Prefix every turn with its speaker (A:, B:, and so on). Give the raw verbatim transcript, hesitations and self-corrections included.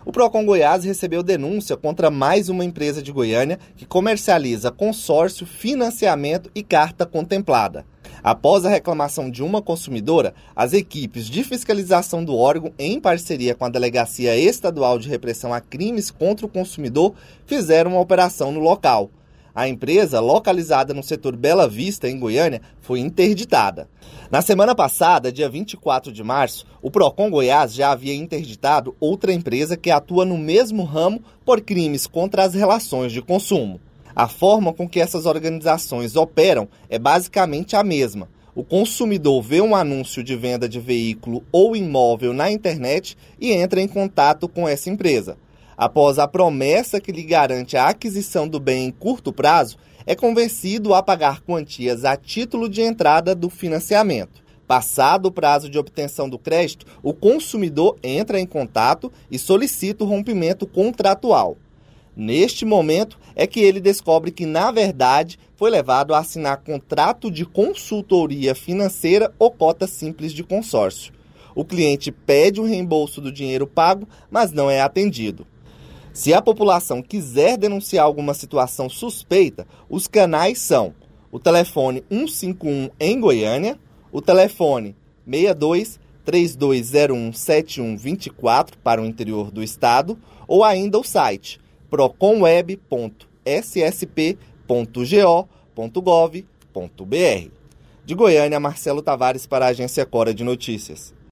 A: O Procon Goiás recebeu denúncia contra mais uma empresa de Goiânia que comercializa consórcio, financiamento e carta contemplada. Após a reclamação de uma consumidora, as equipes de fiscalização do órgão, em parceria com a Delegacia Estadual de Repressão a Crimes contra o Consumidor, fizeram uma operação no local. A empresa, localizada no setor Bela Vista, em Goiânia, foi interditada. Na semana passada, dia vinte e quatro de março, o Procon Goiás já havia interditado outra empresa que atua no mesmo ramo por crimes contra as relações de consumo. A forma com que essas organizações operam é basicamente a mesma. O consumidor vê um anúncio de venda de veículo ou imóvel na internet e entra em contato com essa empresa. Após a promessa que lhe garante a aquisição do bem em curto prazo, é convencido a pagar quantias a título de entrada do financiamento. Passado o prazo de obtenção do crédito, o consumidor entra em contato e solicita o rompimento contratual. Neste momento é que ele descobre que, na verdade, foi levado a assinar contrato de consultoria financeira ou cota simples de consórcio. O cliente pede o reembolso do dinheiro pago, mas não é atendido. Se a população quiser denunciar alguma situação suspeita, os canais são o telefone um cinco um em Goiânia, o telefone seis dois, três dois zero um, sete um dois quatro para o interior do estado, ou ainda o site proconweb ponto s s p ponto go ponto gov ponto b r. De Goiânia, Marcelo Tavares para a Agência Cora de Notícias.